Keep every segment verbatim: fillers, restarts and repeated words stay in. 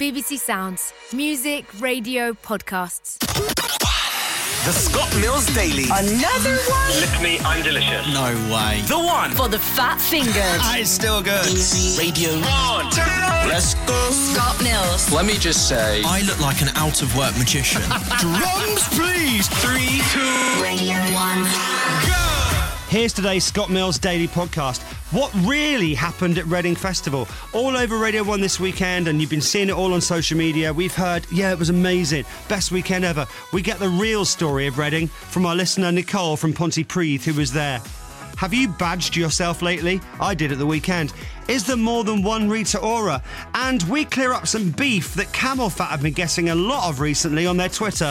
B B C Sounds. Music, radio, podcasts. The Scott Mills Daily. Another one? Lick me, I'm delicious. No way. The one. For the fat fingers. Ah, it's still good. Radio. One. Turn it on. Let's go. Scott Mills. Let me just say, I look like an out-of-work magician. Drums, please. Three, two, Radio one. go. Here's today's Scott Mills Daily Podcast. What really happened at Reading Festival? All over Radio one this weekend, and you've been seeing it all on social media. We've heard, yeah, it was amazing. Best weekend ever. We get the real story of Reading from our listener Nicole from Pontypridd, who was there. Have you badged yourself lately? I did at the weekend. Is there more than one Rita Ora? And we clear up some beef that Camel Fat have been getting a lot of recently on their Twitter.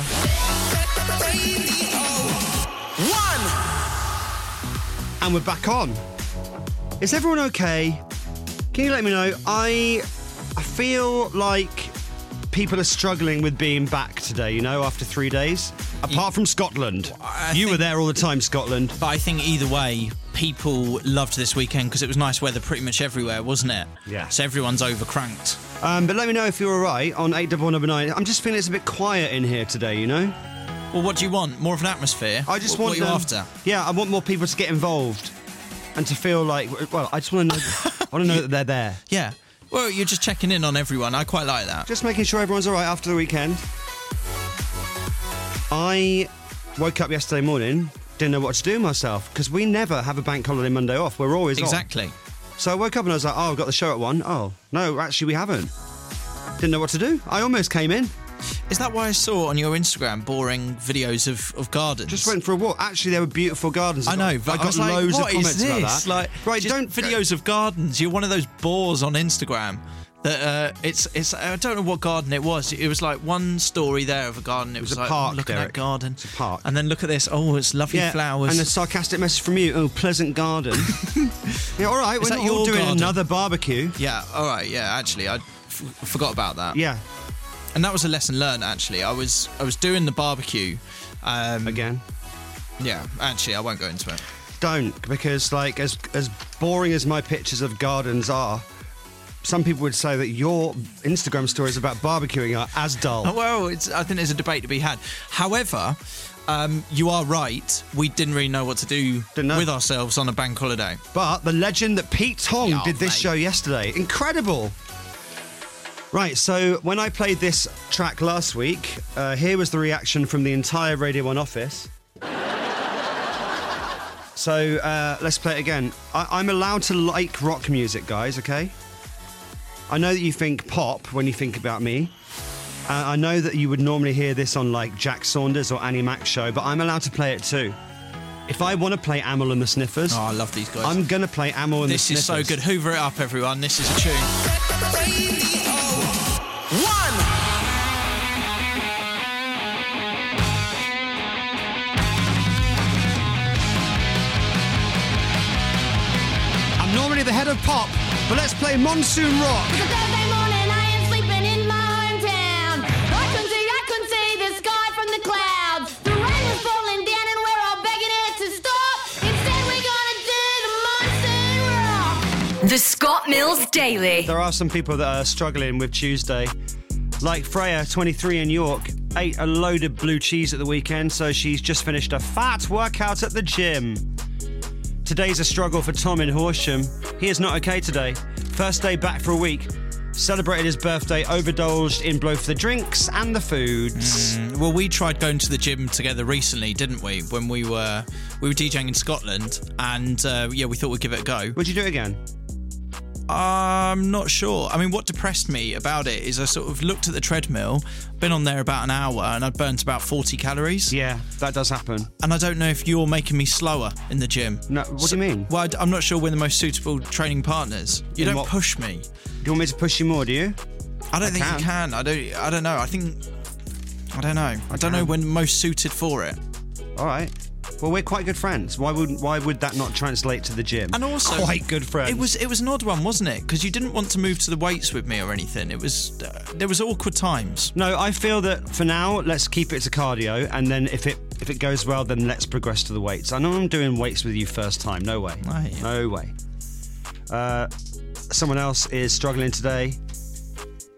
And we're back on. Is everyone okay? Can you let me know? I I feel like people are struggling with being back today, you know, after three days. Apart from Scotland. I you think- were there all the time, Scotland. But I think either way, people loved this weekend because it was nice weather pretty much everywhere, wasn't it? Yeah. So everyone's over-cranked. Um, but let me know if you're all right on eight double one double nine. I'm just feeling it's a bit quiet in here today, you know? Well, what do you want? More of an atmosphere? I just what, want what are you them- after? Yeah, I want more people to get involved and to feel like, well, I just want to know, I want to know that they're there. Yeah. Well, you're just checking in on everyone. I quite like that. Just making sure everyone's all right after the weekend. I woke up yesterday morning, didn't know what to do myself, because we never have a bank holiday Monday off. We're always off. Exactly. So I woke up and I was like, oh, I've got the show at one. Oh, no, actually we haven't. Didn't know what to do. I almost came in. Is that why I saw on your Instagram boring videos of, of gardens? Just went for a walk. Actually, there were beautiful gardens. I know, but I I, got was like, loads what of is comments this? about that. Like, right, just don't videos of gardens. You're one of those bores on Instagram. That uh, it's it's. I don't know what garden it was. It was like one story there of a garden. It, was was, a like park, look at Derek. that garden. It's a park. And then look at this. Oh, it's lovely Yeah, flowers. and a sarcastic message from you. Oh, pleasant garden. Yeah, all right. Is We're that not all your doing garden? another barbecue. Yeah. All right. Yeah. Actually, I f- forgot about that. Yeah, And that was a lesson learned. Actually, I was I was doing the barbecue. Um, again. Yeah. Actually, I won't go into it. Don't, because like as as boring as my pictures of gardens are, some people would say that your Instagram stories about barbecuing are as dull. Oh, well, it's, I think there's a debate to be had. However, um, you are right. We didn't really know what to do Didn't know. with ourselves on a bank holiday. But the legend that Pete Tong Yeah, did this mate. show yesterday, incredible. Right, so when I played this track last week, uh, here was the reaction from the entire Radio one office. So uh, let's play it again. I- I'm allowed to like rock music, guys, okay? I know that you think pop when you think about me. Uh, I know that you would normally hear this on like Jack Saunders or Annie Mac's show, but I'm allowed to play it too. If I want to play Amel and the Sniffers, Oh, I love these guys. I'm going to play Amel and this the is so Sniffers. good. Hoover it up, everyone. This is a tune. I'm normally the head of pop, but let's play Monsoon Rock. It's a Thursday morning, I am sleeping in my hometown. I couldn't see, I couldn't see the sky from the clouds. The rain was falling down and we're all begging it to stop. Instead we're gonna do the monsoon rock. The Scott Mills Daily. There are some people that are struggling with Tuesday. Like Freya, twenty-three in York, ate a load of blue cheese at the weekend, so she's just finished a fat workout at the gym. Today's a struggle for Tom in Horsham. He is not okay today. First day back for a week. Celebrated his birthday, overindulged in both the drinks and the foods. Well, we tried going to the gym together recently, didn't we? When we were we were DJing in Scotland, and uh, yeah, we thought we'd give it a go. Would you do it again? I'm not sure. I mean, what depressed me about it is I sort of looked at the treadmill, been on there about an hour, and I'd burnt about forty calories. Yeah, that does happen. And I don't know if you're making me slower in the gym. No, what do you mean? Well, I- I'm not sure we're the most suitable training partners. You In don't what- push me. Do you want me to push you more, do you? I don't I think can. you can. I don't. I don't know. I think. I don't know. I, don't know can. when most suited for it. All right. Well, we're quite good friends. Why would why would that not translate to the gym? And also, quite good friends. It was it was an odd one, wasn't it? Because you didn't want to move to the weights with me or anything. It was uh, there was awkward times. No, I feel that for now, let's keep it to cardio, and then if it if it goes well, then let's progress to the weights. I know I'm doing weights with you first time. No way. Right. No way. Uh, someone else is struggling today.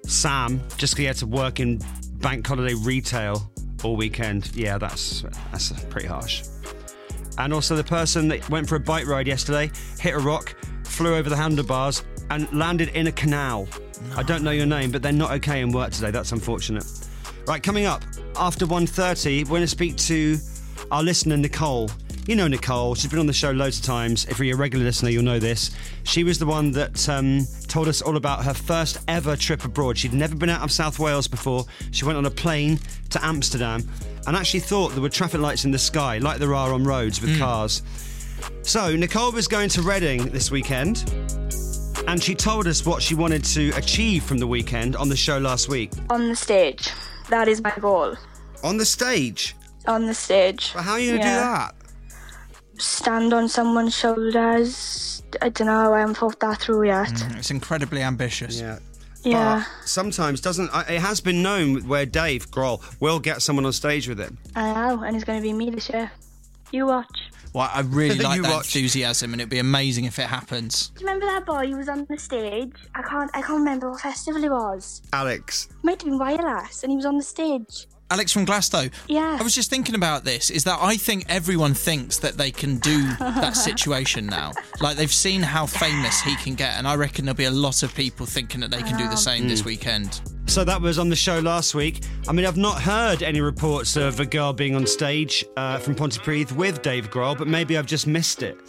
Sam, just 'cause he had to work in bank holiday retail all weekend. Yeah, that's that's pretty harsh. And also the person that went for a bike ride yesterday, hit a rock, flew over the handlebars and landed in a canal. No. I don't know your name, but they're not okay in work today. That's unfortunate. Right, coming up, after one thirty, we're going to speak to our listener, Nicole. You know Nicole, she's been on the show loads of times. If you're a regular listener, you'll know this. She was the one that um, told us all about her first ever trip abroad. She'd never been out of South Wales before. She went on a plane to Amsterdam and actually thought there were traffic lights in the sky, like there are on roads with mm. cars. So, Nicole was going to Reading this weekend, and she told us what she wanted to achieve from the weekend on the show last week. On the stage. That is my goal. On the stage? On the stage. Well, how are you going to yeah. do that? Stand on someone's shoulders. I don't know, I haven't thought that through yet. Mm, it's incredibly ambitious. Yeah. Yeah. But sometimes doesn't it has been known where Dave Grohl will get someone on stage with him. I know, and it's going to be me this year. You watch. Well, I really like You that watch. enthusiasm, and it'd be amazing if it happens. Do you remember that boy who was on the stage? I can't I can't remember what festival it was. Alex. Might have been Wireless, and he was on the stage. Alex from Glasgow. Yeah. I was just thinking about this, is that I think everyone thinks that they can do that situation now. Like, they've seen how famous he can get, and I reckon there'll be a lot of people thinking that they can do the same mm. this weekend. So that was on the show last week. I mean, I've not heard any reports of a girl being on stage uh, from Pontypridd with Dave Grohl, but maybe I've just missed it.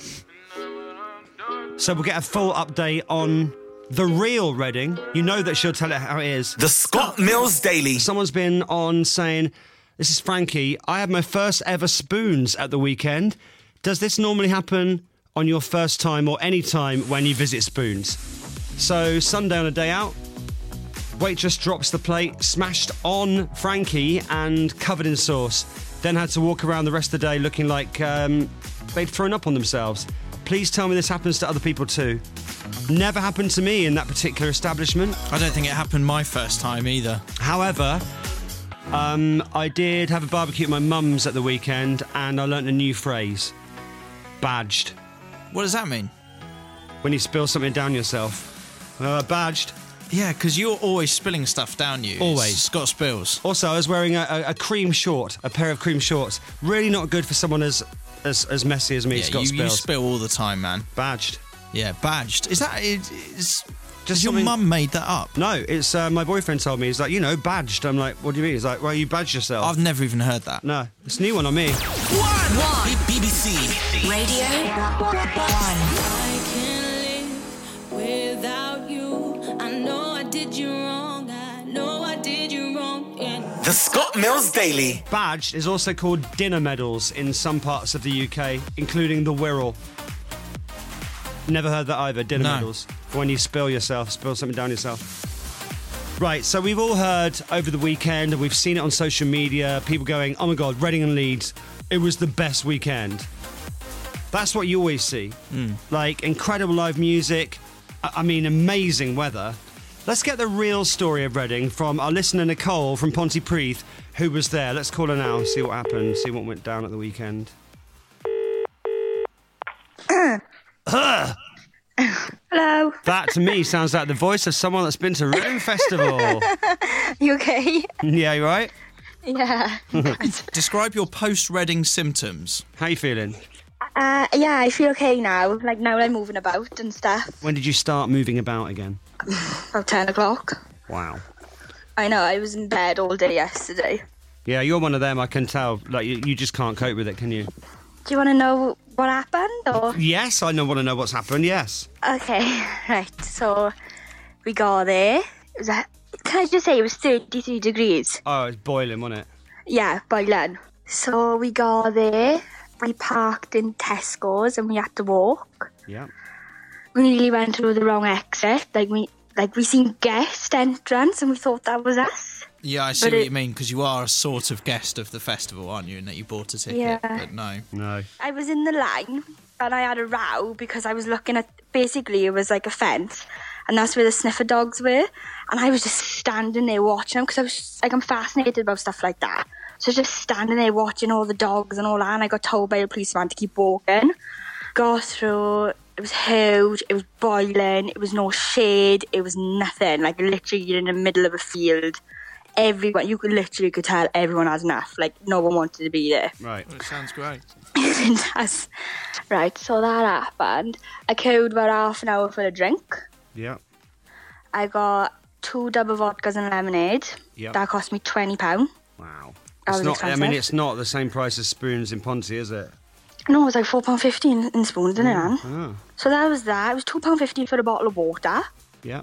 So we'll get a full update on the real Reading. You know that she'll tell it how it is. The Scott Mills Daily. Someone's been on saying, this is Frankie, I had my first ever spoons at the weekend. Does this normally happen on your first time or any time when you visit Spoons? So Sunday on a day out, waitress drops the plate, smashed on Frankie and covered in sauce. Then had to walk around the rest of the day looking like um, they'd thrown up on themselves. Please tell me this happens to other people too. Never happened to me in that particular establishment. I don't think it happened my first time either. However, um, I did have a barbecue at my mum's at the weekend and I learnt a new phrase. Badged. What does that mean? When you spill something down yourself. Uh, badged. Yeah, because you're always spilling stuff down you. Always. It's Scott Spills. Also, I was wearing a, a, a cream short, a pair of cream shorts. Really not good for someone as as, as messy as me, yeah, Scott you, Spills. you spill all the time, man. Badged. Yeah, badged. Is that... Is, is, Just your something- mum made that up? No, it's uh, my boyfriend told me. He's like, you know, badged. I'm like, what do you mean? He's like, well, you badged yourself. I've never even heard that. No, it's a new one on me. One. One. B B C. Radio One. I can't live without you. I know I did you wrong. I know I did you wrong. Yeah. The Scott Mills Daily. Badged is also called dinner medals in some parts of the U K, including the Wirral. Never heard that either, dinner No. medals. For when you spill yourself, spill something down yourself. Right, so we've all heard over the weekend, and we've seen it on social media, people going, oh my God, Reading and Leeds, it was the best weekend. That's what you always see. Mm. Like, incredible live music, I I mean, amazing weather. Let's get the real story of Reading from our listener Nicole from Pontypridd, who was there. Let's call her now and see what happened, see what went down at the weekend. Hello. That, to me, sounds like the voice of someone that's been to Reading Festival. You okay? Yeah, you right? Yeah. Describe your post-Reading symptoms. How you feeling? Uh, yeah, I feel okay now. Like, now I'm moving about and stuff. When did you start moving about again? About ten o'clock. Wow. I know, I was in bed all day yesterday. Yeah, you're one of them, I can tell. Like, you, you just can't cope with it, can you? Do you want to know what happened, or...? Yes, I know, want to know what's happened, yes. Okay, right, so we got there. It was a, can I just say it was thirty-three degrees? Oh, it's boiling, wasn't it? Yeah, boiling. So we got there, we parked in Tesco's and we had to walk. Yeah. We nearly went through the wrong exit. Like, we like we seen guest entrance and we thought that was us. Yeah, I see But what it- you mean, because you are a sort of guest of the festival, aren't you? And that you bought a ticket, Yeah. but no. No. I was in the line and I had a row because I was looking at, basically it was like a fence and that's where the sniffer dogs were, and I was just standing there watching them because I was just, like, I'm fascinated about stuff like that. So I was just standing there watching all the dogs and all that, and I got told by a policeman to keep walking. Got through, It was huge. It was boiling. It was no shade. It was nothing. Like, literally, you're in the middle of a field. Everyone, you could literally could tell everyone has enough. Like, no one wanted to be there. Right. It sounds great. It does. Right, so that happened. I queued about half an hour for a drink. Yeah. I got two double vodkas and lemonade. Yep. That cost me twenty pounds. Wow. That It's was not. expensive. I mean, it's not the same price as spoons in Ponty, is it? No, it was like four pounds fifty in, in spoons, didn't it, Anne? Oh. So that was that. It was two pounds fifty for a bottle of water. Yeah.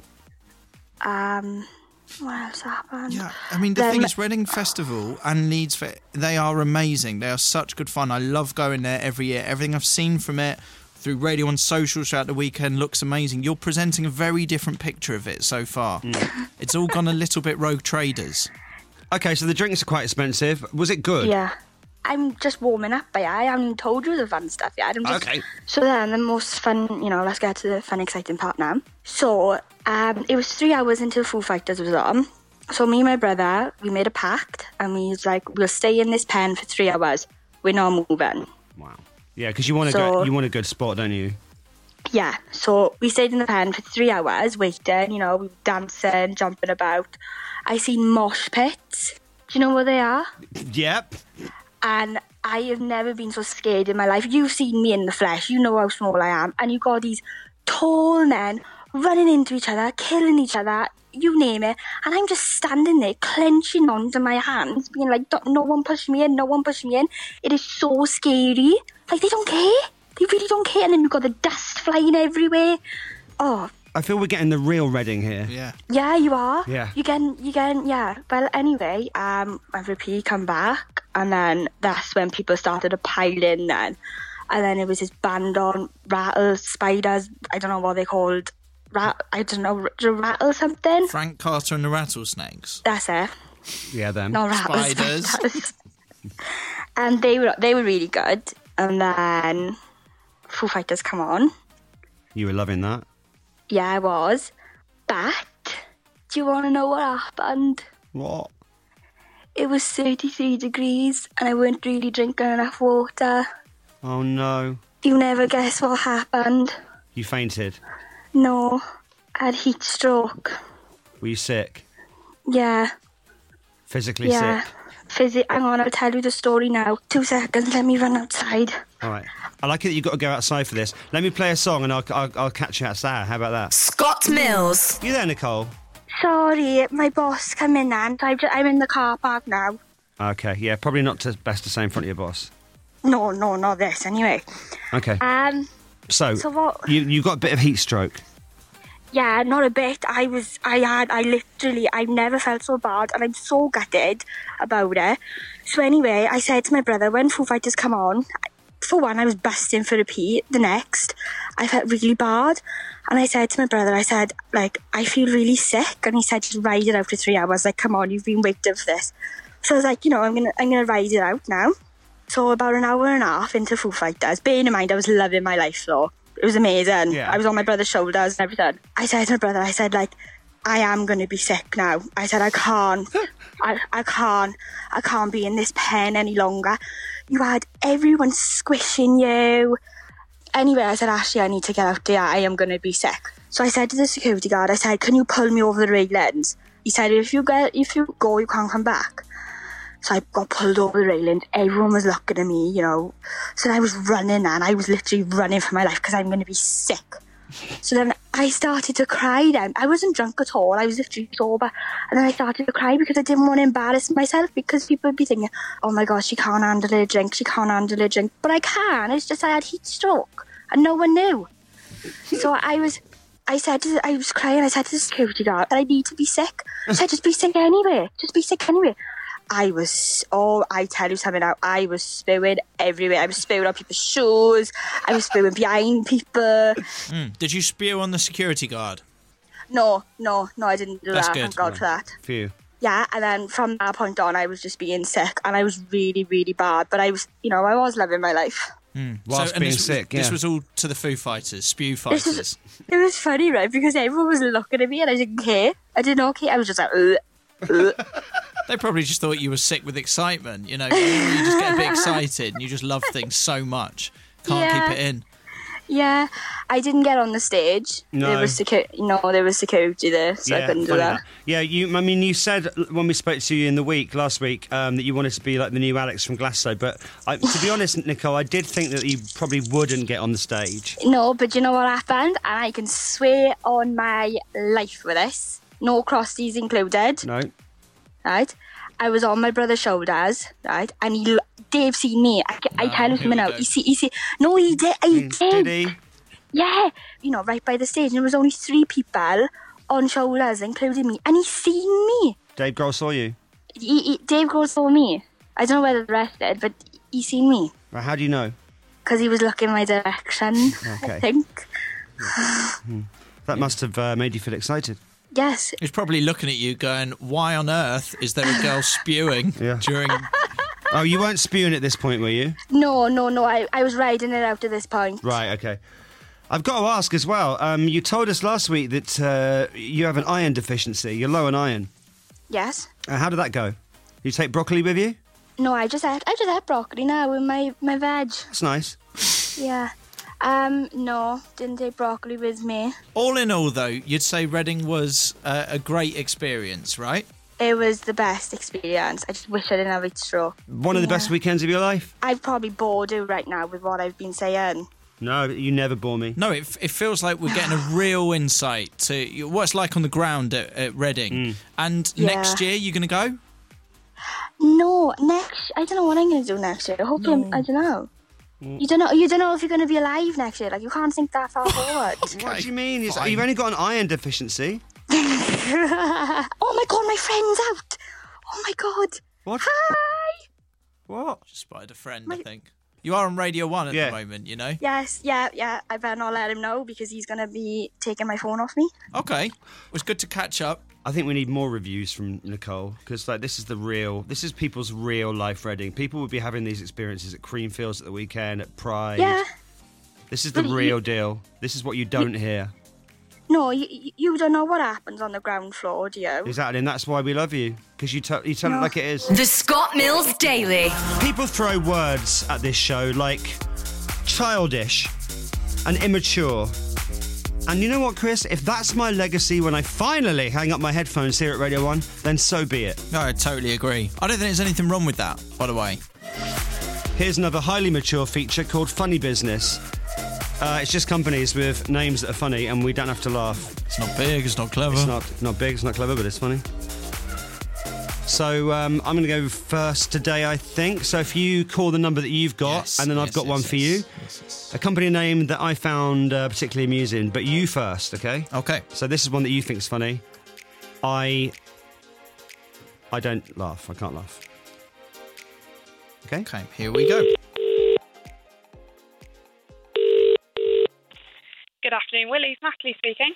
Um, what else happened? Yeah, I mean, the Then- thing is, Reading Festival and Leeds, Fe- they are amazing. They are such good fun. I love going there every year. Everything I've seen from it through Radio One socials throughout the weekend looks amazing. You're presenting a very different picture of it so far. It's all gone a little bit Rogue Traders. Okay, so the drinks are quite expensive. Was it good? Yeah. I'm just warming up, but I haven't told you the fun stuff yet. I'm just... Okay. So then the most fun, you know, let's get to the fun, exciting part now. So um, it was three hours until Foo Fighters was on. So me and my brother, we made a pact, and we was like, we'll stay in this pen for three hours. We're not moving. Wow. Yeah, because you want to So- go. You want a good spot, don't you? Yeah, so we stayed in the pen for three hours, waiting, you know, we were dancing, jumping about. I seen mosh pits. Do you know where they are? Yep. And I have never been so scared in my life. You've seen me in the flesh. You know how small I am. And you got these tall men running into each other, killing each other, you name it. And I'm just standing there, clenching onto my hands, being like, "Don't- no one push me in, no one push me in." It is so scary. Like, they don't care. They really don't care. And then you've got the dust flying everywhere. Oh, I feel we're getting the real Reading here. Yeah. yeah, you are. Yeah. You getting, you getting, yeah. Well, anyway, um, M V P come back, and then that's when people started to pile in then. And then it was this band on, Rattle, Spiders, I don't know what they called. Rat, I don't know, Rattle something? Frank Carter and the Rattlesnakes. That's it. Yeah, them. No, Rattle, Spiders. Spiders. And they were, they were really good. And then Foo Fighters come on. You were loving that. Yeah, I was. But, do you want to know what happened? What? It was thirty-three degrees and I weren't really drinking enough water. Oh no. You never guess what happened. You fainted. No, I had heat stroke. Were you sick? Yeah, Physically yeah. sick? Physi- Hang on, I'll tell you the story now. Two seconds, let me run outside. All right. I like it that you've got to go outside for this. Let me play a song and I'll, I'll, I'll catch you outside. How about that? Scott Mills. You there, Nicole? Sorry, my boss come in and I'm, just, I'm in the car park now. Okay, yeah, probably not to, best to say in front of your boss. No, no, not this anyway. Okay. Um, So, so what- you you got a bit of heat stroke. Yeah, not a bit. I was, I had, I literally, I've never felt so bad and I'm so gutted about it. So anyway, I said to my brother, when Foo Fighters come on, for one, I was busting for a pee. The next, I felt really bad. And I said to my brother, I said, like, I feel really sick. And he said, just ride it out for three hours. Like, come on, you've been waiting for this. So I was like, you know, I'm going to, I'm going to ride it out now. So about an hour and a half into Foo Fighters, bearing in mind I was loving my life though. It was amazing. Yeah. I was on my brother's shoulders and everything. I said to my brother, I said, like, I am going to be sick now. I said, I can't. I, I can't. I can't be in this pen any longer. You had everyone squishing you. Anyway, I said, Ashley, I need to get out there. I am going to be sick. So I said to the security guard, I said, can you pull me over the railings? He said, if you get, if you go, you can't come back. So I got pulled over the railings. Everyone was looking at me, you know. So I was running and I was literally running for my life because I'm going to be sick. So then I started to cry then. I wasn't drunk at all. I was literally sober. And then I started to cry because I didn't want to embarrass myself because people would be thinking, oh my gosh, she can't handle a drink. She can't handle a drink. But I can. It's just I had heat stroke and no one knew. So I was... I said to the, I was crying. I said to the security guard that I need to be sick. I said, just be sick anyway. Just be sick anyway. I was, oh, I tell you something now, I was spewing everywhere. I was spewing on people's shoes. I was spewing behind people. Mm. Did you spew on the security guard? No, no, no, I didn't do That's that. good. Thank God for that. Phew. Yeah, and then from that point on, I was just being sick, and I was really, really bad. But I was, you know, I was living my life. Mm. Whilst and being this, sick, yeah. This was all to the Foo Fighters, spew This fighters. was, it was funny, right? Because everyone was looking at me, and I didn't care. I did not care. I was just like, ugh, ugh. They probably just thought you were sick with excitement, you know. You just get a bit excited and you just love things so much. Can't Yeah. keep it in. Yeah, I didn't get on the stage. No. There was secu- no, there was security there, so I couldn't do funny that. Yeah, you. I mean, you said when we spoke to you in the week last week um, that you wanted to be like the new Alex from Glasso, but I, to be honest, Nicole, I did think that you probably wouldn't get on the stage. No, but you know what happened? And I can swear on my life with this. No crosties included. No. Right? I was on my brother's shoulders, right? And he, Dave seen me. I, I tell him now. He see, he see. No, he did. He did. Did he? Yeah. You know, right by the stage. And there was only three people on shoulders, including me. And he seen me. Dave Grohl saw you. He, he, Dave Grohl saw me. I don't know whether the rest did, but he seen me. Well, how do you know? Because he was looking my direction, Okay. I think. That must have uh, made you feel excited. Yes. He's probably looking at you going, why on earth is there a girl spewing Yeah. during... Oh, you weren't spewing at this point, were you? No, no, no. I, I was riding it out to this point. Right, okay. I've got to ask as well, um, you told us last week that uh, you have an iron deficiency. You're low on iron. Yes. Uh, how did that go? You take broccoli with you? No, I just had I just had broccoli now with my, my veg. That's nice. Yeah. Um, no, didn't take broccoli with me. All in all, though, you'd say Reading was uh, a great experience, right? It was the best experience. I just wish I didn't have a stroke. One of the Yeah. best weekends of your life? I've probably bored you right now with what I've been saying. No, you never bore me. No, it, it feels like we're getting a real insight to what it's like on the ground at, at Reading. Mm. And Yeah. next year, you're going to go? No, next. I don't know what I'm going to do next year. Hopefully, I'm, I don't know. You don't know. You don't know if you're going to be alive next year. Like you can't think that far forward. What do you mean? It's- Fine. You've only got an iron deficiency. Oh my god, my friend's out. Oh my god. What? Hi. What? Just spotted a friend, I think. You are on Radio one at Yeah. the moment, you know? Yes, yeah, yeah. I better not let him know because he's going to be taking my phone off me. Okay. It was good to catch up. I think we need more reviews from Nicole because, like, this is the real. This is people's real life Reading. People would be having these experiences at Creamfields at the weekend, at Pride. Yeah. This is the But you- real deal. This is what you don't hear. No, you, you- you don't know what happens on the ground floor, do you? Exactly, and that's why we love you because you, tell you tell it No. like it is. The Scott Mills Daily. People throw words at this show like childish and immature. And you know what, Chris? If that's my legacy when I finally hang up my headphones here at Radio one, then so be it. No, I totally agree. I don't think there's anything wrong with that, by the way. Here's another highly mature feature called Funny Business. Uh, it's just companies with names that are funny and we don't have to laugh. It's not big, it's not clever. It's not not big, it's not clever, but it's funny. So um, I'm going to go first today, I think. So if you call the number that you've got, Yes, and then I've yes, got yes, one yes. for you. Yes, yes. A company name that I found uh, particularly amusing, but you first, okay? Okay. So this is one that you think's funny. I I don't laugh. I can't laugh. Okay? Okay, here we go. Good afternoon, Willie's. Natalie speaking.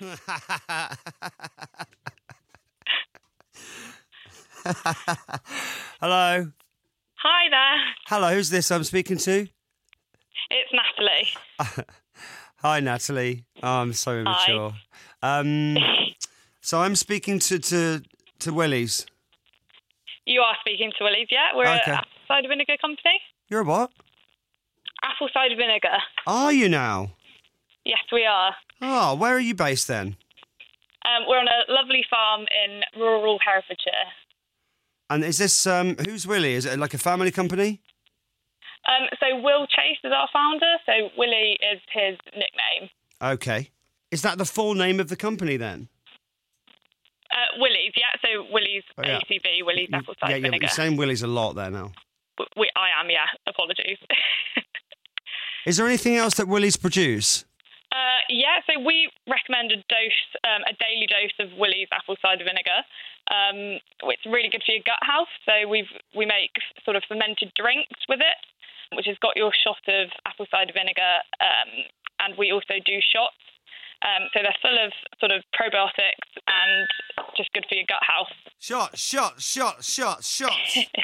Hello. Hi there. Hello, who's this I'm speaking to? It's Natalie. Hi, Natalie. Oh, I'm so immature. Um, so I'm speaking to, to, to Willie's. You are speaking to Willie's, yeah? We're Okay. a apple cider vinegar company. You're a what? Apple cider vinegar. Are you now? Yes, we are. Oh, where are you based then? Um, we're on a lovely farm in rural Herefordshire. And is this, um, who's Willie? Is it like a family company? Um, so Will Chase is our founder, so Willie is his nickname. Okay. Is that the full name of the company then? Uh, Willie's, yeah, so Willie's Oh, yeah. A C V, Willie's apple cider yeah, yeah, but vinegar. you're saying Willie's a lot there now. W- We, I am, yeah, apologies. Is there anything else that Willie's produce? Uh, yeah, so we recommend a dose, um, a daily dose of Willie's apple cider vinegar. Um, it's really good for your gut health. So we've we make sort of fermented drinks with it, which has got your shot of apple cider vinegar, um, and we also do shots. Um, so they're full of sort of probiotics and just good for your gut health. Shot, shot, shot, shot, shot.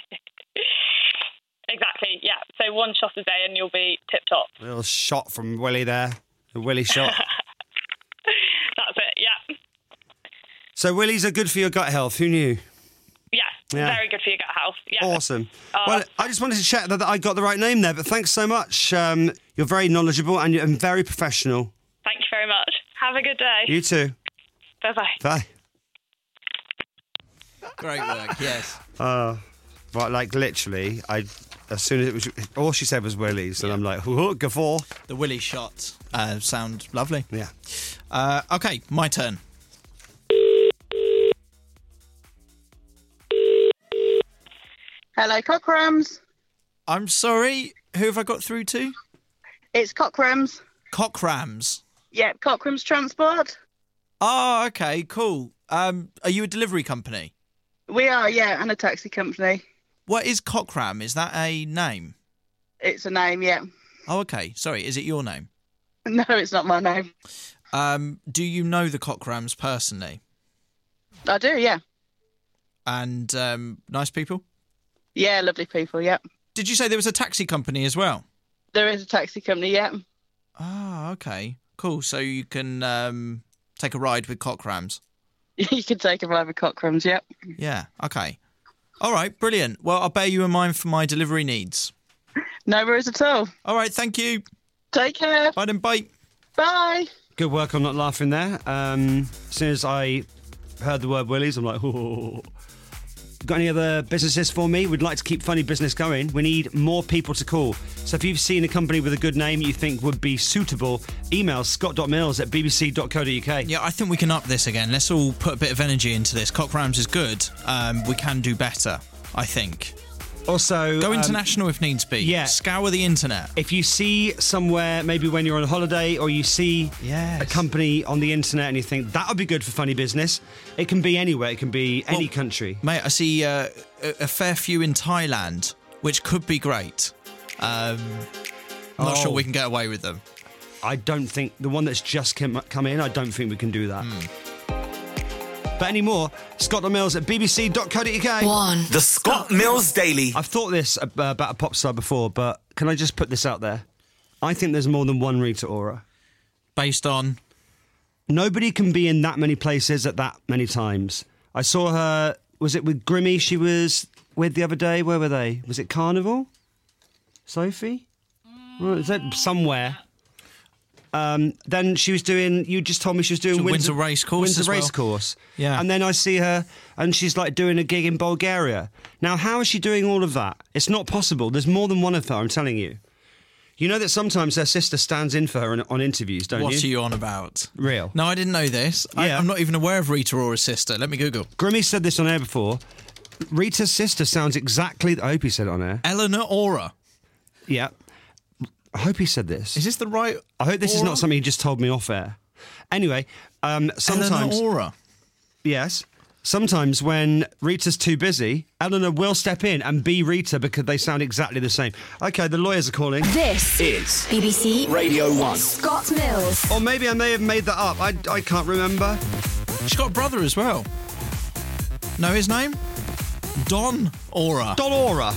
Exactly, yeah. So one shot a day and you'll be tip-top. Little shot from Willie there. The Willie shot. That's it, yeah. So Willie's are good for your gut health. Who knew? Yeah, Yeah. Very good for your gut health. Yeah. Awesome. Uh, Well, I just wanted to check that I got the right name there, but thanks so much. Um, you're very knowledgeable and you're very professional. Thank you very much. Have a good day. You too. Bye-bye. Bye. Great work, yes. Uh, but like literally, I as soon as it was, all she said was Willie's, and I'm like, oh, guffaw. The Willie shots uh, sound lovely. Yeah. Uh, okay, my turn. Hello, Cockrams. I'm sorry, who have I got through to? It's Cockrams. Cockrams. Yeah, Cockrams Transport. Oh, okay, cool. Um, are you a delivery company? We are, yeah, and a taxi company. What is Cockram? Is that a name? It's a name, yeah. Oh, okay. Sorry, is it your name? No, it's not my name. Um, do you know the Cockrams personally? I do, yeah. And um, nice people? Yeah, lovely people, yeah. Did you say there was a taxi company as well? There is a taxi company, yeah. Ah, okay. Cool. So you can um, take a ride with Cockrams? You can take a ride with Cockrams, yep. Yeah, okay. All right, brilliant. Well, I'll bear you in mind for my delivery needs. No worries at all. All right, thank you. Take care. Bye then, bye. Bye. Good work on not laughing there. Um, as soon as I heard the word Willie's, I'm like, oh. Got any other businesses for me? We'd like to keep funny business going. We need more people to call. So if you've seen a company with a good name you think would be suitable, email scott dot mills at b b c dot co dot u k. Yeah, I think we can up this again. Let's all put a bit of energy into this. Cockrams is good. Um, we can do better, I think. Also, Go um, international if needs be. yeah. Scour the internet. If you see somewhere, maybe when you're on holiday, or you see Yes. a company on the internet and you think, that would be good for funny business, it can be anywhere. It can be any Well, country. Mate, I see uh, a, a fair few in Thailand, which could be great. Um, I'm not Oh. sure we can get away with them. I don't think, the one that's just come, come in, I don't think we can do that. But any more, Scott dot mills at b b c dot co dot u k. One. The Scott Mills Daily. I've thought this ab- about a pop star before, but can I just put this out there? I think there's more than one Rita Ora. Based on... Nobody can be in that many places at that many times. I saw her, was it with Grimmy she was with the other day? Where were they? Was it Carnival? Sophie? Well, is that somewhere? Um, then she was doing, you just told me she was doing So Windsor, Windsor Racecourse Windsor as well. Racecourse. Yeah. And then I see her and she's like doing a gig in Bulgaria. Now, how is she doing all of that? It's not possible. There's more than one of her, I'm telling you. You know that sometimes her sister stands in for her on, on interviews, don't What you? are you on about? Real. No, I didn't know this. I, Yeah. I'm not even aware of Rita Ora's sister. Let me Google. Grimmy said this on air before. Rita's sister sounds exactly... I hope he said it on air. Eleanor Ora. Yeah. I hope he said this. Is this the right... I hope this is Ora? not something he just told me off air. Anyway, um, sometimes... Eleanor Ora. Yes. Sometimes when Rita's too busy, Eleanor will step in and be Rita because they sound exactly the same. Okay, the lawyers are calling. This Is B B C Radio one. Scott Mills. Or maybe I may have made that up. I, I can't remember. She's got a brother as well. Know his name? Don Ora. Don Ora.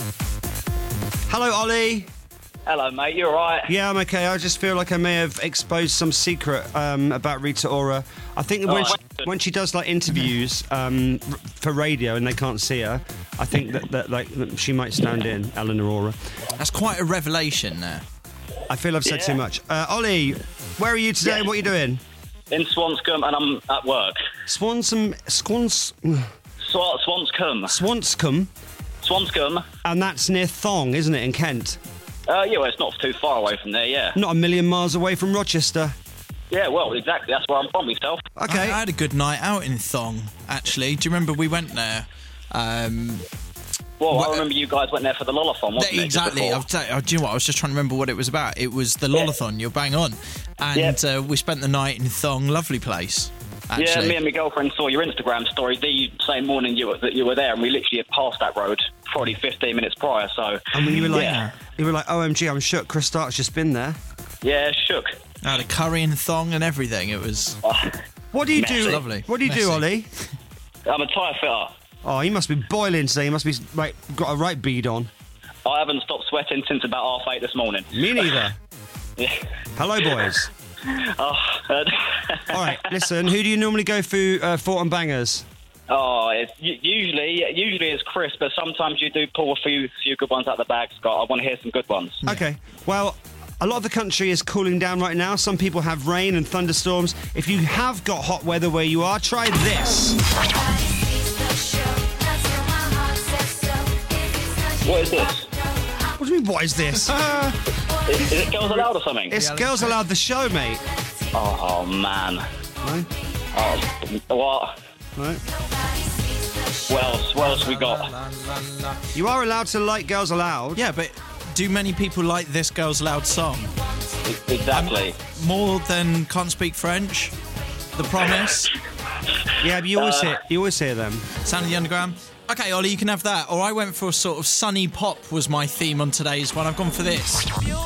Hello, Ollie. Hello, mate. You all right? Yeah, I'm okay. I just feel like I may have exposed some secret um, about Rita Ora. I think that when, Oh. she, when she does like interviews um, r- for radio and they can't see her, I think that, that like that she might stand in, Eleanor Ora. That's quite a revelation there. I feel I've said Yeah. too much. Uh, Ollie, where are you today? Yeah. What are you doing? In Swanscombe, and I'm at work. Swansome, Swans, Sw- Swanscombe. Swanscombe, Swanscombe. and that's near Thong, isn't it, in Kent? Uh, yeah, well, it's not too far away from there, yeah. Not a million miles away from Rochester. Yeah, well, exactly. That's where I'm from myself. Okay. I, I had a good night out in Thong, actually. Do you remember we went there? Um, Well, What- I remember you guys went there for the Lullathon, wasn't it? just exactly. before? I'll tell you, do you know what? I was just trying to remember what it was about. It was the Lullathon. You're bang on. And uh, we spent the night in Thong. Lovely place, actually. Yeah, me and my girlfriend saw your Instagram story the same morning you were, that you were there, and we literally had passed that road probably fifteen minutes prior, so... And when you were like, Yeah, you were like, O M G, I'm shook. Chris Stark's just been there. yeah shook. I had a curry and Thong and everything. It was... What do you Messy. do? Lovely. What do you do, Messy. Ollie? I'm a tyre fitter. Oh, you must be boiling today. You must be right, got a right bead on. I haven't stopped sweating since about half eight this morning. Me neither. Yeah. Hello, boys. Oh, uh, All right, listen. Who do you normally go for uh, Fort and Bangers? Oh, it's u- usually usually it's Chris, but sometimes you do pull a few few good ones out of the bag, Scott. I want to hear some good ones. Okay. Well, a lot of the country is cooling down right now. Some people have rain and thunderstorms. If you have got hot weather where you are, try this. What is this? What do you mean, what is this? is, is it Girls Aloud or something? It's Girls Aloud, the show, mate. Oh, man. No? Oh, what? No. What else? What else we got? You are allowed to like Girls Aloud. Yeah, but do many people like this Girls Aloud song? Exactly. Um, more than Can't Speak French, The Promise. Yeah, but you always Uh, hear you always hear them. Sound of the Underground. Okay, Ollie, you can have that. Or I went for a sort of sunny pop was my theme on today's one. I've gone for this.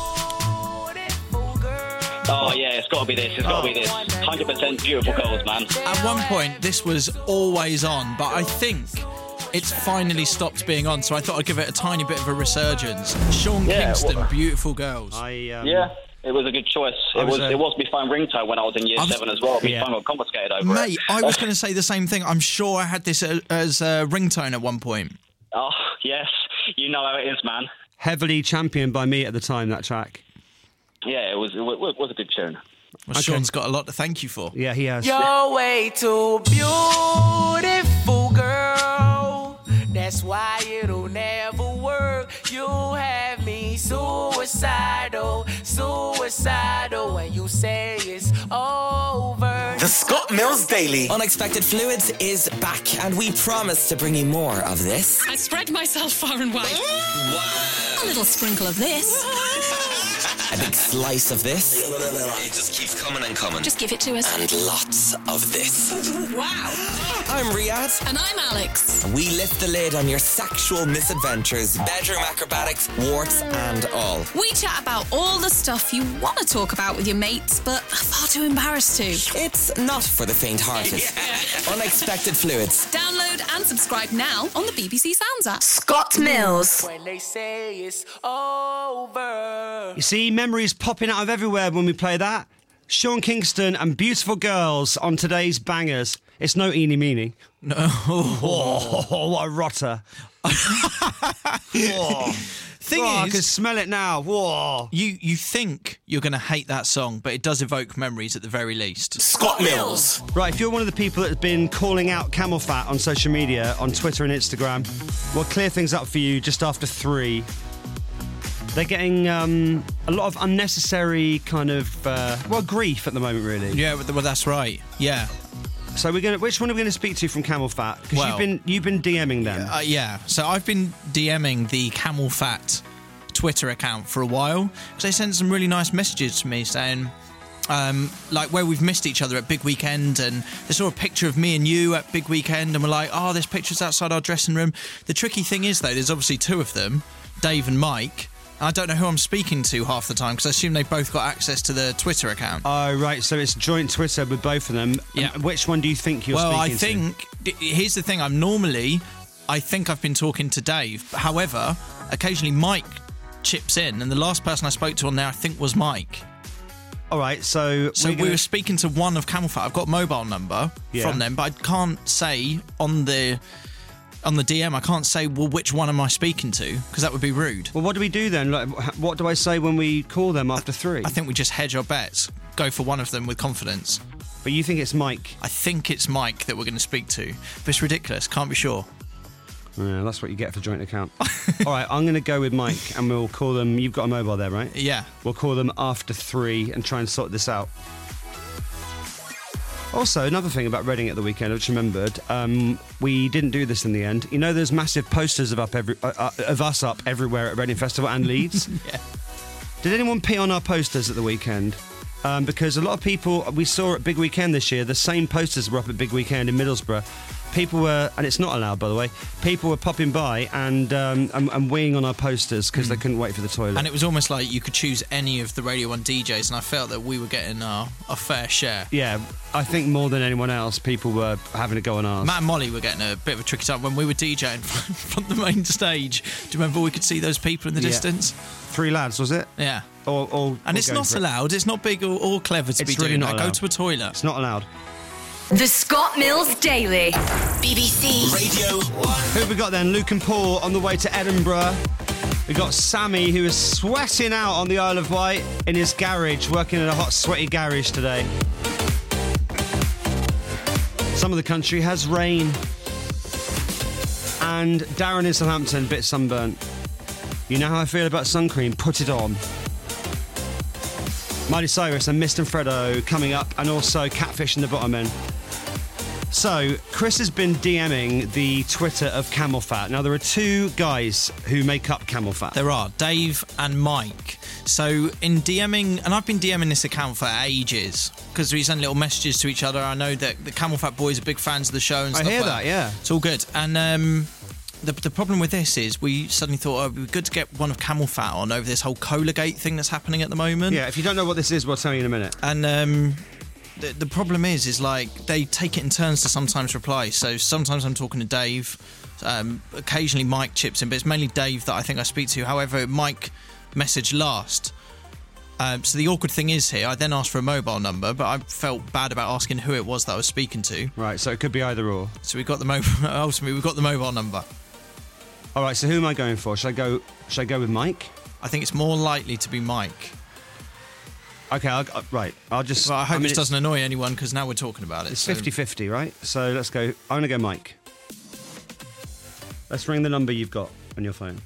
Oh, yeah, it's got to be this. It's got to be this. one hundred percent beautiful girls, man. At one point, this was always on, but I think it's finally stopped being on, so I thought I'd give it a tiny bit of a resurgence. Sean Yeah, Kingston, well- Beautiful Girls. I um, Yeah, it was a good choice. I It was, was, uh, it was my phone ringtone when I was in year I was- seven as well. My Yeah. phone got confiscated over Mate, it. I was going to say the same thing. I'm sure I had this a- as a ringtone at one point. Oh, yes. You know how it is, man. Heavily championed by me at the time, that track. Yeah, it was, it was, it was a good tune. Well, Sean's got a lot to thank you for. Yeah, he has. You're way too beautiful, girl. That's why it'll never work. You have me suicidal, suicidal when you say it's over. The Scott Mills Daily. Unexpected Fluids is back, and we promise to bring you more of this. I spread myself far and wide. Wow. A little sprinkle of this. A big slice of this. It just keeps coming and coming. Just give it to us. And lots of this. Wow. I'm Riyadh. And I'm Alex. We lift the lid on your sexual misadventures, bedroom acrobatics, warts and all. We chat about all the stuff you want to talk about with your mates, but are far too embarrassed to. It's not for the faint-hearted. Yeah. Unexpected Fluids. Download and subscribe now on the B B C Sounds app. Scott Mills. When they say it's over. You see, memories popping out of everywhere when we play that. Sean Kingston and Beautiful Girls on today's bangers. It's no eeny meeny. No. Oh, what a rotter. Whoa. Thing Whoa, I is, can smell it now. Whoa. You you think you're going to hate that song, but it does evoke memories at the very least. Scott Mills. Right, if you're one of the people that has been calling out camel fat on social media, on Twitter and Instagram, we'll clear things up for you just after three. They're getting um, a lot of unnecessary kind of, uh, well, grief at the moment, really. Yeah, well, that's right. Yeah. So we're gonna. Which one are we going to speak to from Camel Fat? Because Well- you've been you've been DMing them. Uh, yeah, so I've been DMing the Camel Fat Twitter account for a while because they sent some really nice messages to me saying, um, like, where we've missed each other at Big Weekend, and they saw a picture of me and you at Big Weekend, and we're like, oh, there's pictures outside our dressing room. The tricky thing is, though, there's obviously two of them, Dave and Mike. I don't know who I'm speaking to half the time because I assume they both got access to the Twitter account. Oh, right. So it's joint Twitter with both of them. Yeah. Um, Which one do you think you're well, speaking I think d- here's the thing. I'm normally, I think I've been talking to Dave. However, occasionally Mike chips in, and the last person I spoke to on there, I think, was Mike. to? All right. So So we're we gonna- were speaking to one of Camel Fat. I've got a mobile number Yeah. from them, but I can't say on the on the D M. I can't say, well, which one am I speaking to? Because that would be rude. Well, what do we do then? Like, wh- what do I say when we call them after three? I think we just hedge our bets. Go for one of them with confidence. But you think it's Mike? I think it's Mike that we're going to speak to. But it's ridiculous. Can't be sure. Yeah, that's what you get for joint account. All right, I'm going to go with Mike, and we'll call them. You've got a mobile there, right? Yeah. We'll call them after three and try and sort this out. Also, another thing about Reading at the weekend, I just remembered, um, we didn't do this in the end. You know, there's massive posters of up every uh, uh, of us up everywhere at Reading Festival and Leeds. Yeah. Did anyone pee on our posters at the weekend? Um, because a lot of people we saw at Big Weekend this year, the same posters were up at Big Weekend in Middlesbrough. People were, and it's not allowed, by the way, people were popping by and um, and, and weeing on our posters because they couldn't wait for the toilet. And it was almost like you could choose any of the Radio one D Js, and I felt that we were getting our, our fair share. Yeah, I think more than anyone else, people were having a go on ours. Matt and Molly were getting a bit of a tricky time when we were DJing from the main stage. Do you remember we could see those people in the Yeah. distance? Three lads, was it? Yeah. All, all, And all it's going not for it. allowed. It's not big or, or clever to It's be really doing not that. Go allowed. to a toilet. It's not allowed. The Scott Mills Daily. B B C Radio one. Who have we got then? Luke and Paul on the way to Edinburgh. We got Sammy, who is sweating out on the Isle of Wight in his garage, working in a hot, sweaty garage today. Some of the country has rain. And Darren in Southampton, bit sunburnt. You know how I feel about sun cream? Put it on. Miley Cyrus and Mist and Fredo coming up, and also Catfish and the Bottom End. So, Chris has been DMing the Twitter of Camel Fat. Now, there are two guys who make up Camel Fat. There are, Dave and Mike. So, in DMing, and I've been DMing this account for ages, because we send little messages to each other. I know that the Camel Fat boys are big fans of the show and I stuff hear like that, yeah. It's all good. And um, the, the problem with this is we suddenly thought, oh, it would be good to get one of Camel Fat on over this whole Colagate thing that's happening at the moment. Yeah, if you don't know what this is, we'll tell you in a minute. And um, the, the problem is, is like they take it in turns to sometimes reply. So sometimes I'm talking to Dave, um, occasionally Mike chips in, but it's mainly Dave that I think I speak to. However, Mike messaged last. Um, so the awkward thing is here, I then asked for a mobile number, but I felt bad about asking who it was that I was speaking to. Right, so it could be either or. So we got the mobile. Ultimately, we got the mobile number. All right, so who am I going for? Should I go? Should I go with Mike? I think it's more likely to be Mike. Okay, I'll, uh, right. I'll just. Well, I hope I mean, this doesn't annoy anyone because now we're talking about it. It's so. fifty-fifty, right? So let's go. I'm going to go Mike. Let's ring the number you've got on your phone.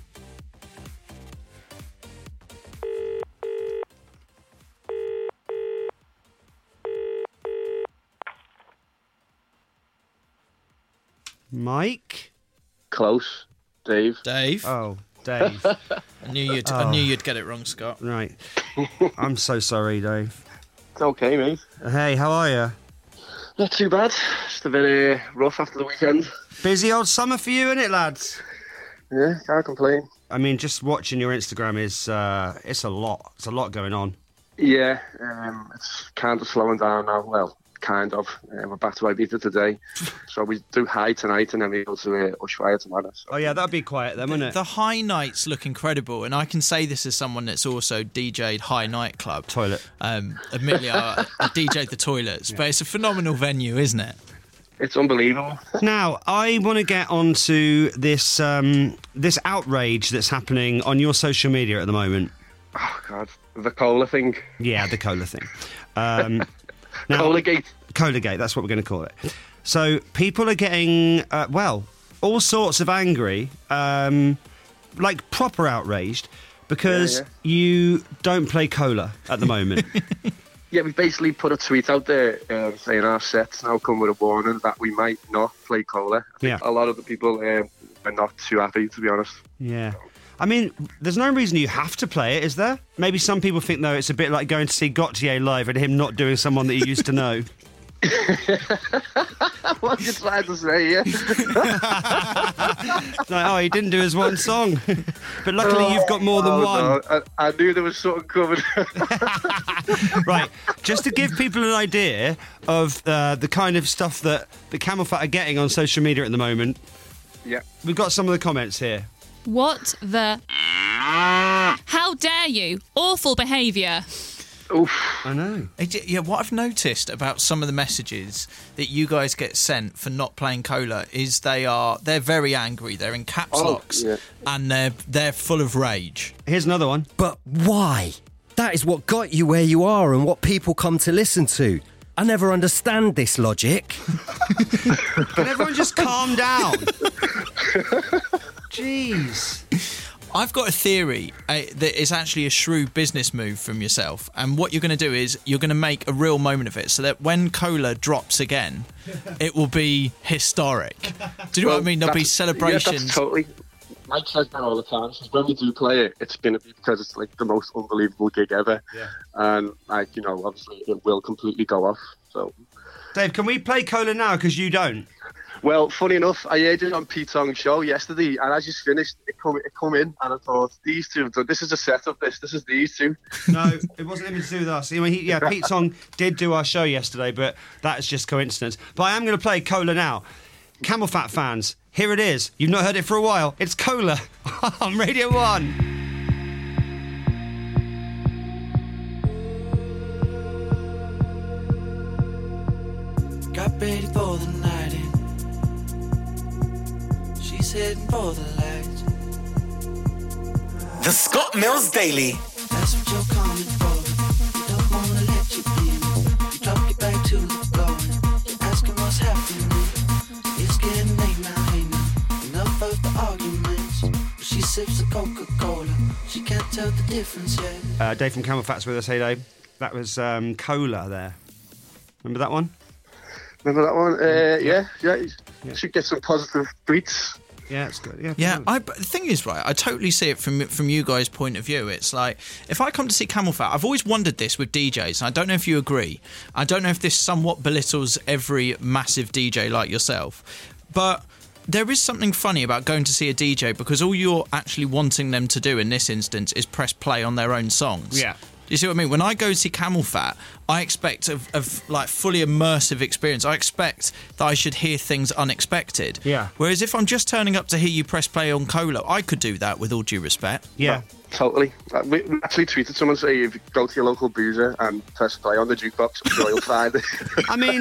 Mike? Close. Dave. Dave. Oh, Dave. I knew you'd. Oh. I knew you'd get it wrong, Scott. Right. I'm so sorry, Dave. It's okay, mate. Hey, how are you? Not too bad. Just a bit uh, rough after the weekend. Busy old summer for you, innit, lads? Yeah, can't complain. I mean, just watching your Instagram is, uh, it's a lot. It's a lot going on. Yeah, um, it's kind of slowing down now. Well, kind of. Uh, we're back to Ibiza today. So we do high tonight and then we go to uh, Ushuaia tomorrow. So. Oh, yeah, that'd be quiet then, wouldn't it? The high nights look incredible, and I can say this as someone that's also D J'd High Nightclub. Toilet. Um, admittedly, I, I D J'd the Toilets, yeah. But it's a phenomenal venue, isn't it? It's unbelievable. Now, I want to get onto this um, this outrage that's happening on your social media at the moment. Oh, God. The cola thing. Yeah, the cola thing. Um, now, Colagate. Colagate, that's what we're going to call it. So, people are getting, uh, well, all sorts of angry, um, like proper outraged, because yeah, yeah. you don't play cola at the moment. Yeah, we basically put a tweet out there um, saying our sets now come with a warning that we might not play cola. I think yeah. A lot of the people um, are not too happy, to be honest. Yeah. I mean, there's no reason you have to play it, is there? Maybe some people think, though, it's a bit like going to see Gautier live and him not doing someone that you used to know. What are you trying to say, yeah? Like, oh, he didn't do his one song. But luckily, oh, you've got more than oh, one. No. I, I knew there was something coming. Right, just to give people an idea of uh, the kind of stuff that the Camel Fat are getting on social media at the moment. Yeah. We've got some of the comments here. What the... How dare you? Awful behaviour. Oof. I know. It, yeah, what I've noticed about some of the messages that you guys get sent for not playing cola is they are they're very angry. They're in caps oh, locks yeah. and they're they're full of rage. Here's another one. But why? That is what got you where you are and what people come to listen to. I never understand this logic. Can everyone just calm down? Jeez. I've got a theory uh, that is actually a shrewd business move from yourself. And what you're going to do is you're going to make a real moment of it so that when cola drops again, it will be historic. Do you know well, what I mean? There'll be celebrations. Yeah, that's totally. Mike says that all the time. Says when we do play it, it's going to be because it's like the most unbelievable gig ever. Yeah. And, like, you know, obviously it will completely go off. So, Dave, can we play cola now because you don't? Well, funny enough, I heard it on Pete Tong's show yesterday, and as you finished, it come it come in, and I thought, these two, this is a setup, this, this is these two. No, it wasn't anything to do with us. I mean, he, yeah, Pete Tong did do our show yesterday, but that's just coincidence. But I am going to play Cola now. Camel Fat fans, here it is. You've not heard it for a while. It's Cola on Radio one. Got ready for the night in. She's heading for the lights. The Scott Mills Daily. That's what you're coming for. You don't wanna let you in. You drop it back to the floor. You're asking what's happening. It's getting late now, hey now. Enough of the arguments. She sips a Coca-Cola. She can't tell the difference yet. Uh, Dave from Camel Fat's with us. Hey, Dave. That was um, Cola there. Remember that one? Remember that one? Uh, yeah, yeah. You Yeah. should get some positive tweets. Yeah, it's good. Yeah, Yeah, I, but the thing is, right, I totally see it from from you guys' point of view. It's like, if I come to see Camel Fat, I've always wondered this with D Js, and I don't know if you agree. I don't know if this somewhat belittles every massive D J like yourself, but there is something funny about going to see a D J because all you're actually wanting them to do in this instance is press play on their own songs. Yeah. Do you see what I mean? When I go see Camel Fat, I expect a, a like fully immersive experience. I expect that I should hear things unexpected. Yeah. Whereas if I'm just turning up to hear you press play on Cola, I could do that with all due respect. Yeah. Totally. Uh, We we actually tweeted someone saying if you go to your local boozer and press play on the jukebox, I'm sure you'll find it. I mean,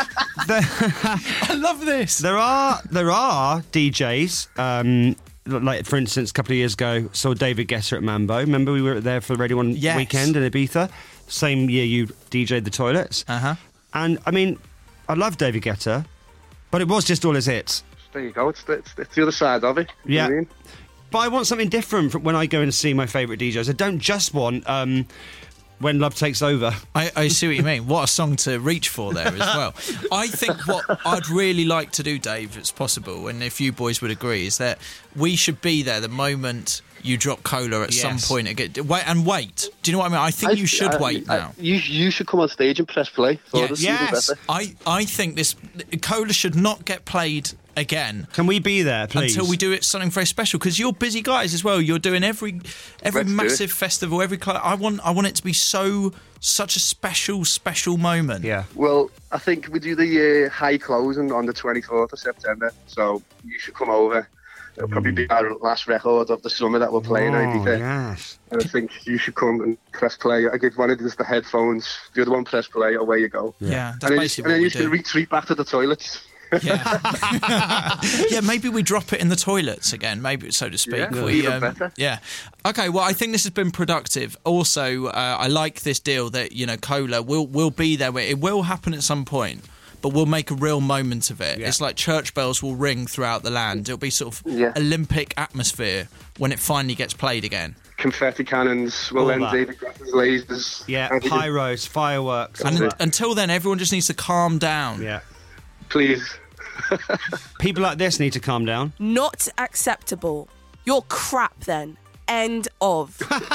I love this. There are there are D Js. Um, like for instance, a couple of years ago, saw David Guetta at Mambo. Remember we were there for the Radio One Yes. weekend in Ibiza. Same year you D J'd the Toilets. Uh huh. And I mean, I love David Guetta, but it was just all his hits. There you go. It's the, it's, it's the other side of it. You know Yeah. what I mean? But I want something different from when I go and see my favourite D Js. I don't just want um, When Love Takes Over. I, I see what you mean. What a song to reach for there as well. I think what I'd really like to do, Dave, if it's possible, and if you boys would agree, is that we should be there the moment you drop Cola at Yes. some point and, get, wait, and wait. Do you know what I mean? I think you should I- wait I- now. You you should come on stage and press play for us. even Yes. better. I, I think this Cola should not get played again. Can we be there, please? Until we do it something very special, because you're busy guys as well. You're doing every every Let's do massive it. festival, every cl- I want I want it to be so such a special special moment. Yeah. Well, I think we do the uh, high closing on the twenty-fourth of September, so you should come over. It'll probably be our last record of the summer that we're playing, I Oh, think. yes. And I think you should come and press play. I give one of us the headphones, the other one press play, away you go. Yeah, that's and then, you- basically and then what you we can do. retreat back to the toilets. Yeah, maybe we drop it in the toilets again, maybe so to speak. Yeah, we, even better. Yeah. Okay. Well, I think this has been productive. Also, uh, I like this deal that you know Cola will will be there. It will happen at some point, but we'll make a real moment of it. Yeah. It's like church bells will ring throughout the land. It'll be sort of Yeah. Olympic atmosphere when it finally gets played again. Confetti cannons, will All then that. David Guetta's lasers. Yeah, And you can- pyros, fireworks. And all un- that. until then, everyone just needs to calm down. Yeah. Please. People like this need to calm down. Not acceptable. You're crap then. End of.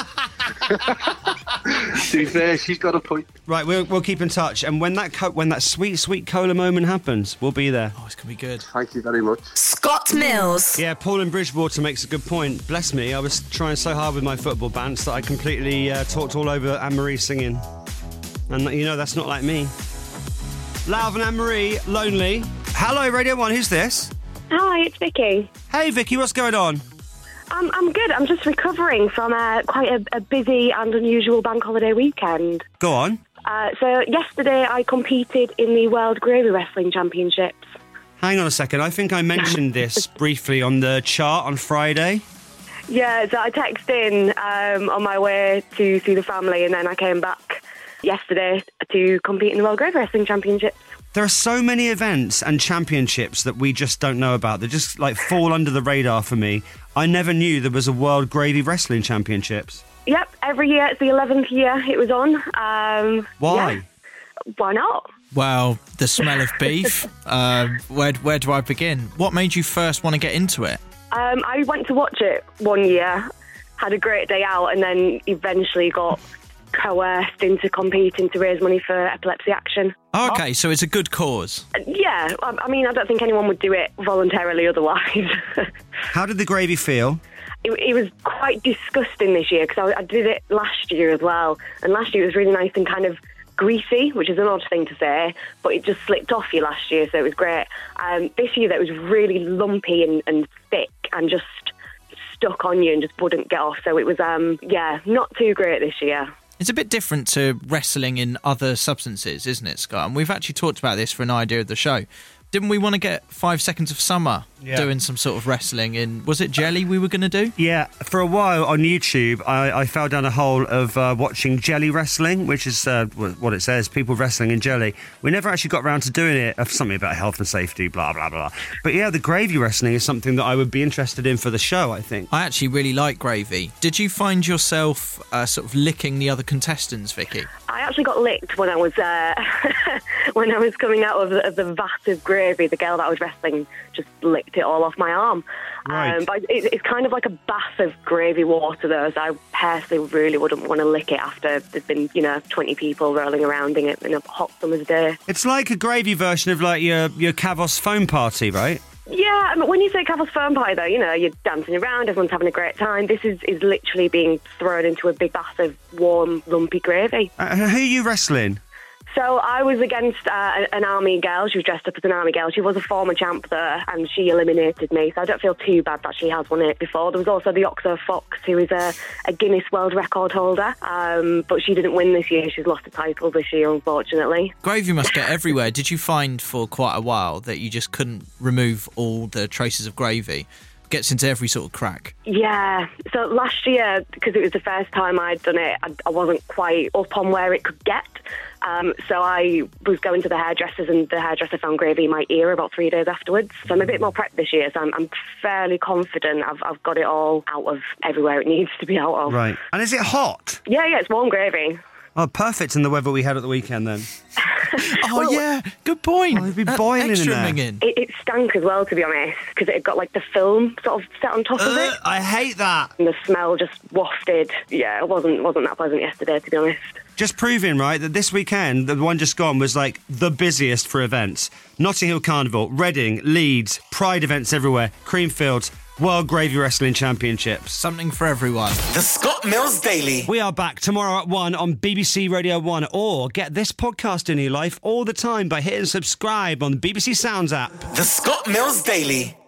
To be fair, she's got a point. Right, we'll, we'll keep in touch. And when that co- when that sweet, sweet Cola moment happens, we'll be there. Oh, it's going to be good. Thank you very much. Scott Mills. Yeah, Paul in Bridgewater makes a good point. Bless me, I was trying so hard with my football bands that I completely uh, talked all over Anne-Marie singing. And, you know, that's not like me. Lauv and Anne-Marie, Lonely. Hello, Radio one, who's this? Hi, it's Vicky. Hey, Vicky, what's going on? Um, I'm good. I'm just recovering from uh, quite a, a busy and unusual bank holiday weekend. Go on. Uh, so yesterday I competed in the World Gravy Wrestling Championships. Hang on a second, I think I mentioned this briefly on the chart on Friday. Yeah, so I texted in um, on my way to see the family, and then I came back yesterday to compete in the World Gravy Wrestling Championships. There are so many events and championships that we just don't know about. They just like fall under the radar for me. I never knew there was a World Gravy Wrestling Championships. Yep, every year. It's the eleventh year it was on. Um, Why? yeah. Why not? Well, the smell of beef. uh, where where do I begin? What made you first want to get into it? Um, I went to watch it one year, had a great day out, and then eventually got coerced into competing to raise money for Epilepsy Action. Oh, okay, so it's a good cause. Yeah, I, I mean, I don't think anyone would do it voluntarily otherwise. How did the gravy feel? It, it was quite disgusting this year because I, I did it last year as well, and last year it was really nice and kind of greasy, which is an odd thing to say, but it just slipped off you last year, so it was great. Um, this year that was really lumpy and, and thick and just stuck on you and just wouldn't get off, so it was, um, yeah, not too great this year. It's a bit different to wrestling in other substances, isn't it, Scott? And we've actually talked about this for an idea of the show. Didn't we want to get Five Seconds of Summer Yeah. doing some sort of wrestling in... Was it Jelly we were going to do? Yeah, for a while on YouTube, I, I fell down a hole of uh, watching jelly wrestling, which is uh, what it says, people wrestling in jelly. We never actually got around to doing it, of something about health and safety, blah, blah, blah. But yeah, the gravy wrestling is something that I would be interested in for the show, I think. I actually really like gravy. Did you find yourself uh, sort of licking the other contestants, Vicky? I actually got licked when I was uh, when I was coming out of the, of the vat of gravy. The girl that I was wrestling just licked it all off my arm. Right. Um, but it, it's kind of like a bath of gravy water, though. So I personally really wouldn't want to lick it after there's been, you know, twenty people rolling around in it in a hot summer's day. It's like a gravy version of like your your Kavos foam party, right? Yeah, I mean, when you say Kavos Foam Pie, though, you know, you're dancing around, everyone's having a great time. This is, is literally being thrown into a big bath of warm, lumpy gravy. Uh, who are you wrestling? So I was against uh, an army girl. She was dressed up as an army girl. She was a former champ there, and she eliminated me. So I don't feel too bad that she has won it before. There was also the Oxo Fox, who is a, a Guinness World Record holder, um, but she didn't win this year. She's lost a title this year, unfortunately. Gravy must get everywhere. Did you find for quite a while that you just couldn't remove all the traces of gravy? Gets into every sort of crack. Yeah. So last year, because it was the first time I'd done it, I, I wasn't quite up on where it could get. Um, so I was going to the hairdressers, and the hairdresser found gravy in my ear about three days afterwards. So I'm a bit more prepped this year, so I'm, I'm fairly confident I've, I've got it all out of everywhere it needs to be out of. Right. And is it hot? Yeah, yeah, it's warm gravy. Oh, perfect in the weather we had at the weekend then. Oh, well, yeah, good point. Oh, it'd be boiling in there. It, it stank as well, to be honest, because it had got like the film sort of set on top of it. I hate that. And the smell just wafted. Yeah, it wasn't wasn't that pleasant yesterday, to be honest. Just proving, right, that this weekend, the one just gone, was like the busiest for events. Notting Hill Carnival, Reading, Leeds, Pride events everywhere, Creamfields, World Gravy Wrestling Championships. Something for everyone. The Scott Mills Daily. We are back tomorrow at one on B B C Radio one, or get this podcast in your life all the time by hitting subscribe on the B B C Sounds app. The Scott Mills Daily.